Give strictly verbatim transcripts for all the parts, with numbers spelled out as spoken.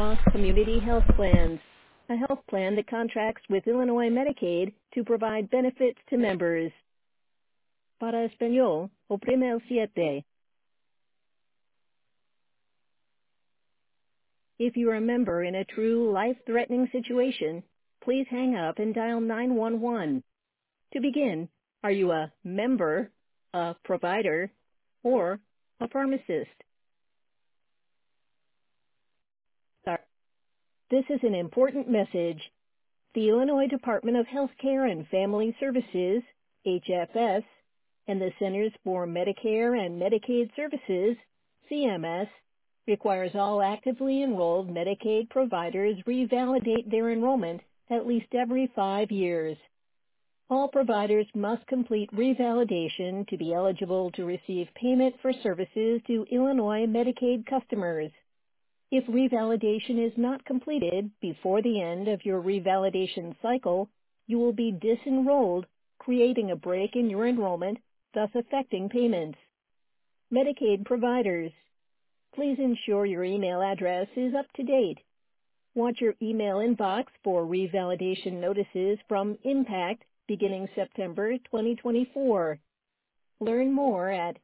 Cross Community Health Plans, a health plan that contracts with Illinois Medicaid to provide benefits to members. Para español, oprime el siete. If you are a member in a true life-threatening situation, please hang up and dial nine one one. To begin, are you a member, a provider, or a pharmacist? Sorry. This is an important message. The Illinois Department of Health Care and Family Services, H F S, and the Centers for Medicare and Medicaid Services, C M S, requires all actively enrolled Medicaid providers revalidate their enrollment at least every five years. All providers must complete revalidation to be eligible to receive payment for services to Illinois Medicaid customers. If revalidation is not completed before the end of your revalidation cycle, you will be disenrolled, creating a break in your enrollment, thus affecting payments. Medicaid providers, please ensure your email address is up to date. Watch your email inbox for revalidation notices from Impact beginning September twenty twenty-four. Learn more at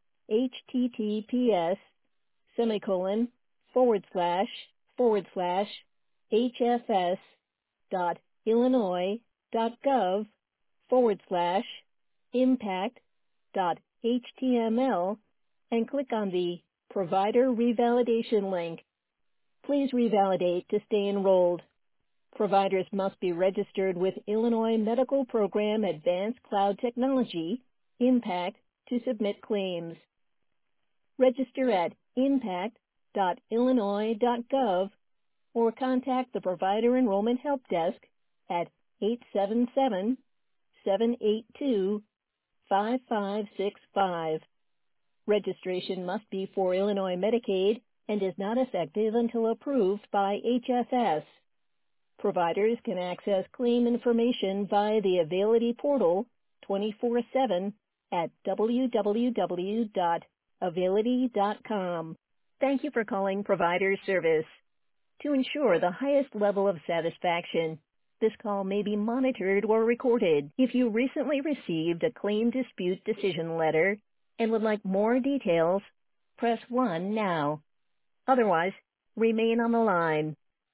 https semicolon forward slash forward slash hfs dot illinois dot gov forward slash impact dot html and click on the Provider Revalidation link. Please revalidate to stay enrolled. Providers must be registered with Illinois Medical Program Advanced Cloud Technology, Impact, to submit claims. Register at impact dot illinois dot gov or contact the Provider Enrollment Help Desk at eight seven seven, seven eight two, five five six five. Registration must be for Illinois Medicaid and is not effective until approved by H F S. Providers can access claim information via the Availity portal twenty-four seven at w w w dot availity dot com. Thank you for calling Provider Service. To ensure the highest level of satisfaction, this call may be monitored or recorded. If you recently received a claim dispute decision letter and would like more details, press one now. Otherwise, remain on the line.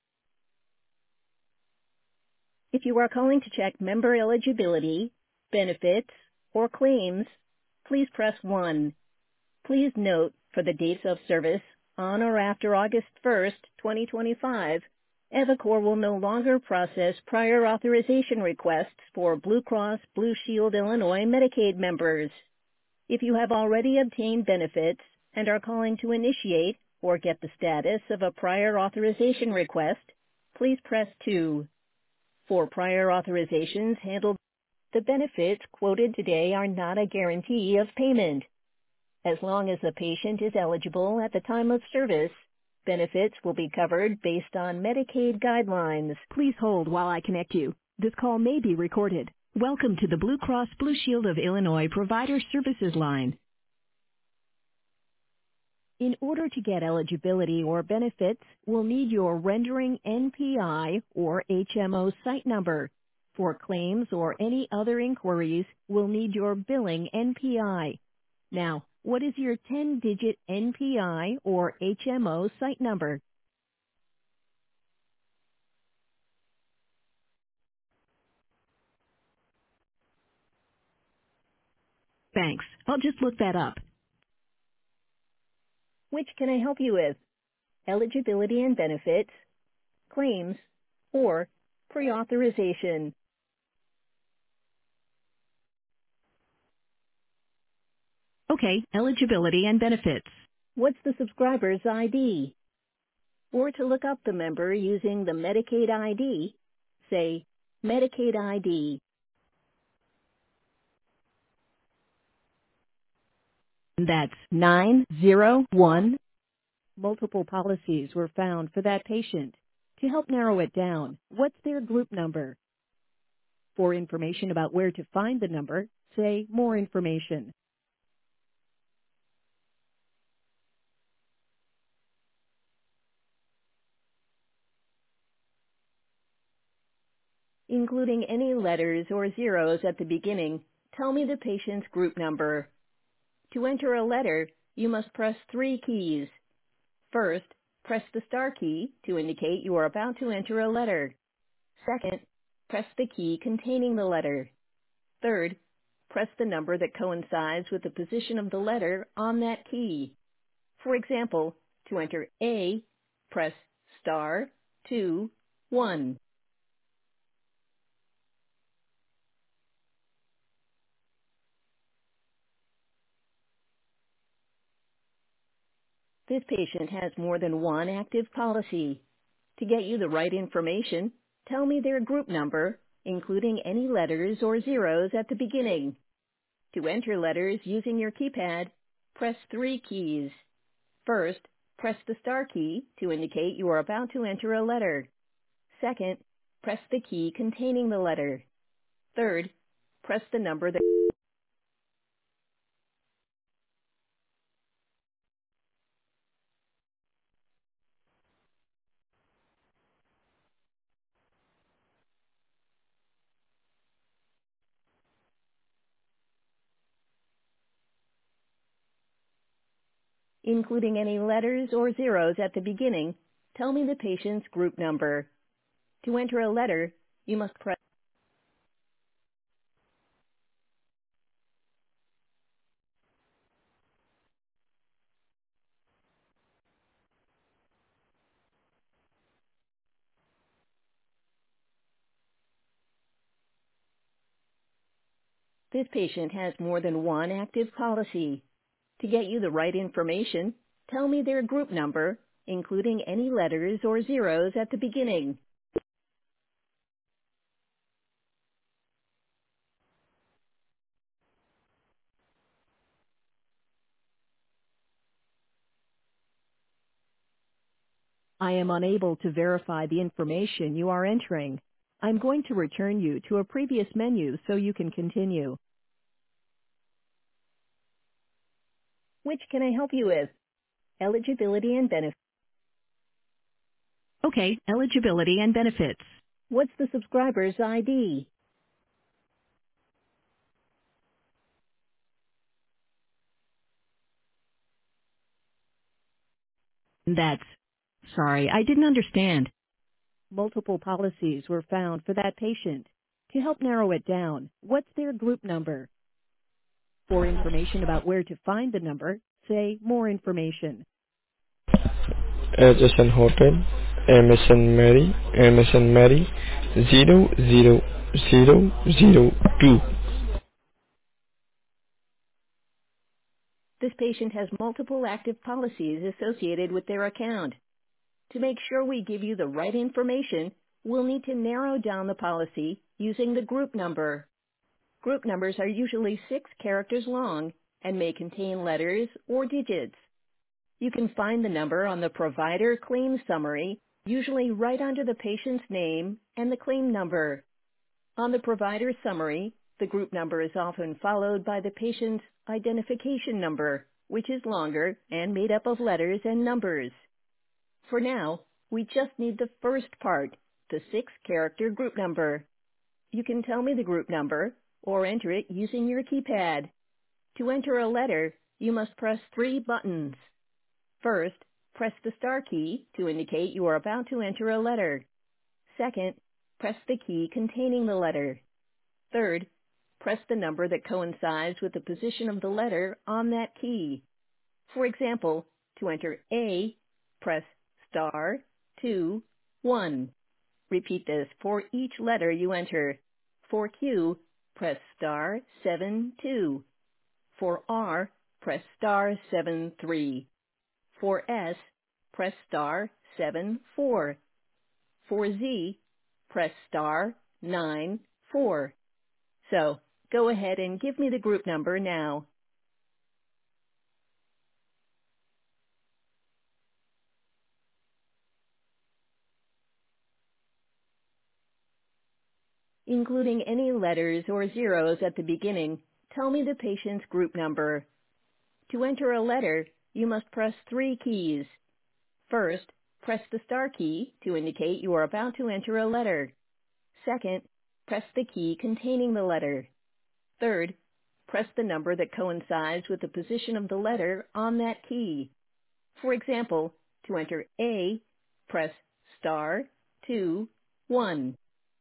If you are calling to check member eligibility, benefits, or claims, please press one. Please note, for the dates of service, on or after August first, twenty twenty-five, EviCore will no longer process prior authorization requests for Blue Cross Blue Shield Illinois Medicaid members. If you have already obtained benefits and are calling to initiate or get the status of a prior authorization request, please press two. For prior authorizations handled, the benefits quoted today are not a guarantee of payment. As long as the patient is eligible at the time of service, benefits will be covered based on Medicaid guidelines. Please hold while I connect you. This call may be recorded. Welcome to the Blue Cross Blue Shield of Illinois Provider Services line. In order to get eligibility or benefits, we'll need your rendering N P I or H M O site number. For claims or any other inquiries, we'll need your billing N P I. Now, what is your ten-digit N P I or H M O site number? Thanks. I'll just look that up. Which can I help you with? Eligibility and benefits, claims, or pre-authorization? Okay, eligibility and benefits. What's the subscriber's I D? Or to look up the member using the Medicaid I D, say Medicaid I D. That's nine zero one. Multiple policies were found for that patient. To help narrow it down, what's their group number? For information about where to find the number, say more information. including any letters or zeros at the beginning, tell me the patient's group number. To enter a letter, you must press three keys. First, press the star key to indicate you are about to enter a letter. Second, press the key containing the letter. Third, press the number that coincides with the position of the letter on that key. For example, to enter A, press star two one. This patient has more than one active policy. To get you the right information, tell me their group number, including any letters or zeros at the beginning. To enter letters using your keypad, press three keys. First, press the star key to indicate you are about to enter a letter. Second, press the key containing the letter. Third, press the number that including any letters or zeros at the beginning, tell me the patient's group number. To enter a letter, you must press. This patient has more than one active policy. To get you the right information, tell me their group number, including any letters or zeros at the beginning. I am unable to verify the information you are entering. I'm going to return you to a previous menu so you can continue. Which can I help you with? Eligibility and benefits. Okay, eligibility and benefits. What's the subscriber's I D? That's... Sorry, I didn't understand. Multiple policies were found for that patient. To help narrow it down, what's their group number? For information about where to find the number, say more information. H S N Hotel, M S N Mary, M S N Mary, zero zero zero zero two. This patient has multiple active policies associated with their account. To make sure we give you the right information, we'll need to narrow down the policy using the group number. Group numbers are usually six characters long and may contain letters or digits. You can find the number on the provider claim summary, usually right under the patient's name and the claim number. On the provider summary, the group number is often followed by the patient's identification number, which is longer and made up of letters and numbers. For now, we just need the first part, the six-character group number. You can tell me the group number or enter it using your keypad. To enter a letter, you must press three buttons. First, press the star key to indicate you are about to enter a letter. Second, press the key containing the letter. Third, press the number that coincides with the position of the letter on that key. For example, to enter A, press star two one. Repeat this for each letter you enter. For Q, press star seven two. For R, press star seven three. For S, press star seven four. For Z, press star nine four. So, go ahead and give me the group number now. Including any letters or zeros at the beginning, tell me the patient's group number. To enter a letter, you must press three keys. First, press the star key to indicate you are about to enter a letter. Second, press the key containing the letter. Third, press the number that coincides with the position of the letter on that key. For example, to enter A, press star two one.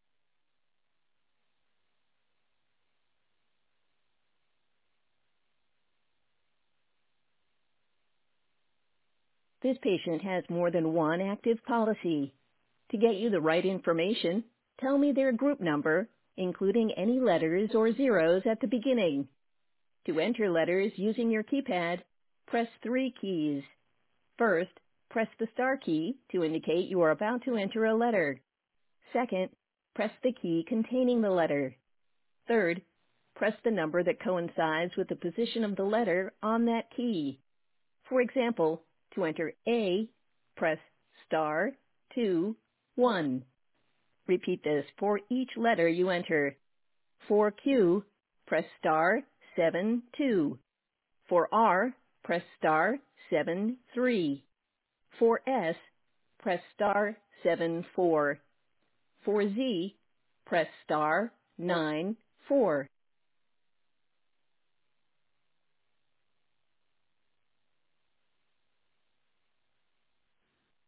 This patient has more than one active policy. To get you the right information, tell me their group number, including any letters or zeros at the beginning. To enter letters using your keypad, press three keys. First, press the star key to indicate you are about to enter a letter. Second, press the key containing the letter. Third, press the number that coincides with the position of the letter on that key. For example, to enter A, press star two one. Repeat this for each letter you enter. For Q, press star seven two. For R, press star seven three. For S, press star seven four. For Z, press star nine four.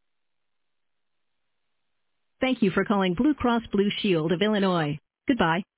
Thank you for calling Blue Cross Blue Shield of Illinois. Goodbye.